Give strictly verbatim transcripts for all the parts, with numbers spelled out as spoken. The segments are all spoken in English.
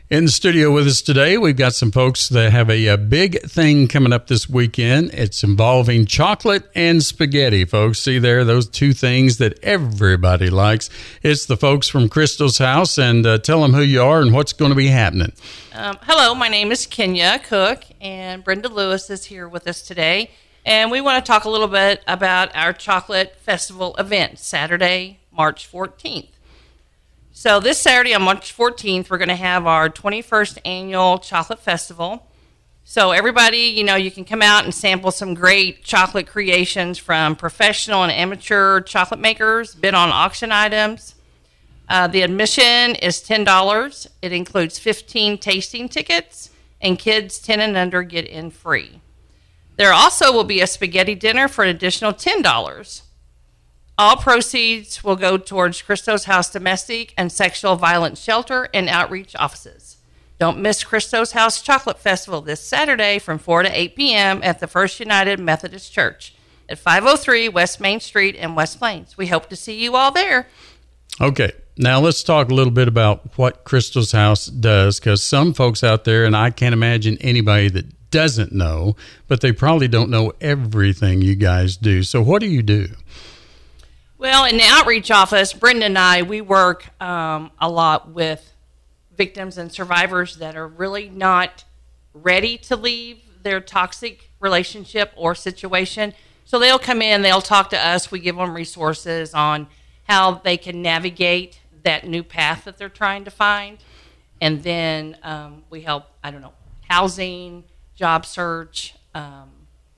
In the studio with us today, we've got some folks that have a, a big thing coming up this weekend. It's involving chocolate and spaghetti, folks. See there, those two things that everybody likes. It's the folks from Crystal's House, and uh, tell them who you are and what's going to be happening. Um, hello, my name is Kenya Cook, and Brenda Lewis is here with us today. And we want to talk a little bit about our chocolate festival event, Saturday, March fourteenth. So this Saturday on March fourteenth, we're going to have our twenty-first annual chocolate festival. So everybody, you know, you can come out and sample some great chocolate creations from professional and amateur chocolate makers, bid on auction items. Uh, the admission is ten dollars. It includes fifteen tasting tickets, and kids ten and under get in free. There also will be a spaghetti dinner for an additional ten dollars. All proceeds will go towards Crystal's House Domestic and Sexual Violence Shelter and Outreach Offices. Don't miss Crystal's House Chocolate Festival this Saturday from four to eight p.m. at the First United Methodist Church at five oh three West Main Street in West Plains. We hope to see you all there. Okay, now let's talk a little bit about what Crystal's House does, because some folks out there, and I can't imagine anybody that doesn't know, but they probably don't know everything you guys do. So what do you do? Well, in the outreach office, Brenda and I, we work um, a lot with victims and survivors that are really not ready to leave their toxic relationship or situation. So they'll come in, they'll talk to us. We give them resources on how they can navigate that new path that they're trying to find. And then um, we help, I don't know, housing, job search, um,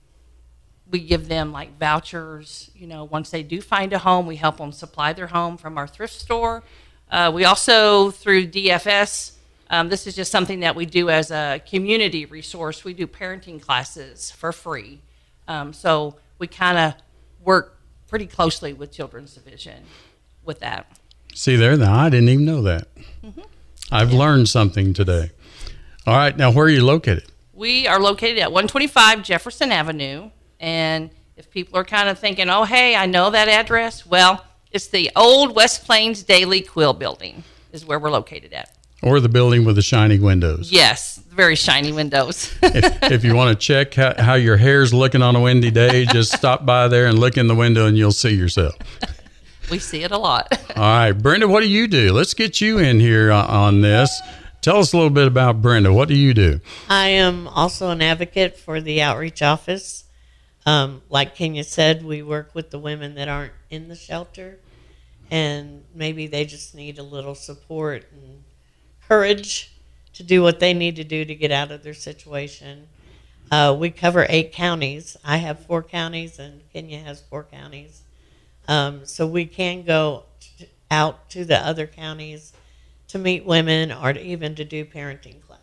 we give them like vouchers, you know, once they do find a home, we help them supply their home from our thrift store. Uh, we also, through D F S, um, this is just something that we do as a community resource. We do parenting classes for free. Um, so we kind of work pretty closely with Children's Division with that. See there, now I didn't even know that. Mm-hmm. I've yeah. learned something today. All right, now where are you located? We are located at one twenty-five Jefferson Avenue. And if people are kind of thinking, oh, hey, I know that address, well, it's the old West Plains Daily Quill Building is where we're located at. Or the building with the shiny windows. Yes, very shiny windows. if, if you want to check how, how your hair's looking on a windy day, just stop by there and look in the window and you'll see yourself. We see it a lot. All right, Brenda, what do you do? Let's get you in here on this. Tell us a little bit about Brenda. What do you do? I am also an advocate for the outreach office. Um, like Kenya said, we work with the women that aren't in the shelter, and maybe they just need a little support and courage to do what they need to do to get out of their situation. Uh, we cover eight counties. I have four counties, and Kenya has four counties. Um, so we can go t- out to the other counties to meet women or to even to do parenting classes.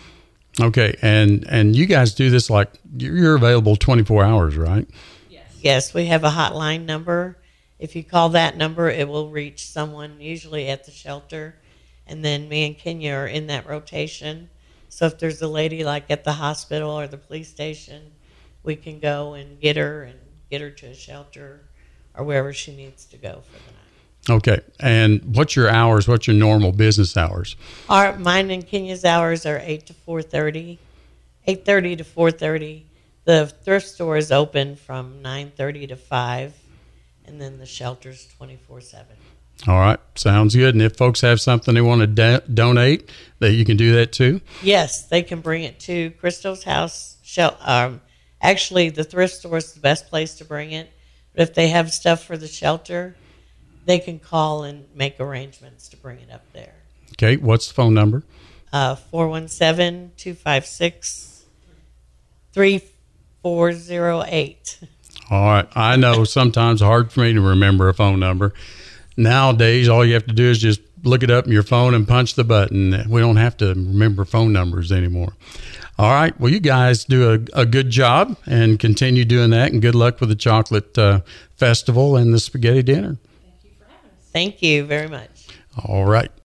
Okay, and and you guys do this like you're available twenty-four hours, right? Yes. Yes, we have a hotline number. If you call that number, it will reach someone usually at the shelter, and then me and Kenya are in that rotation. So if there's a lady like at the hospital or the police station, we can go and get her and get her to a shelter or wherever she needs to go for the night. Okay, and what's your hours? What's your normal business hours? Our mine and Kenya's hours are eight to four thirty, eight thirty to four thirty. The thrift store is open from nine thirty to five, and then the shelter's twenty-four seven. All right, sounds good. And if folks have something they want to da- donate, that you can do that too? Yes, they can bring it to Crystal's House. Shel- um, actually, the thrift store is the best place to bring it. But if they have stuff for the shelter, they can call and make arrangements to bring it up there. Okay, what's the phone number? Uh, four one seven, two five six, three four zero eight. All right, I know sometimes it's hard for me to remember a phone number. Nowadays, all you have to do is just look it up in your phone and punch the button. We don't have to remember phone numbers anymore. All right, well, you guys do a, a good job and continue doing that, and good luck with the chocolate uh, festival and the spaghetti dinner. Thank you very much. All right.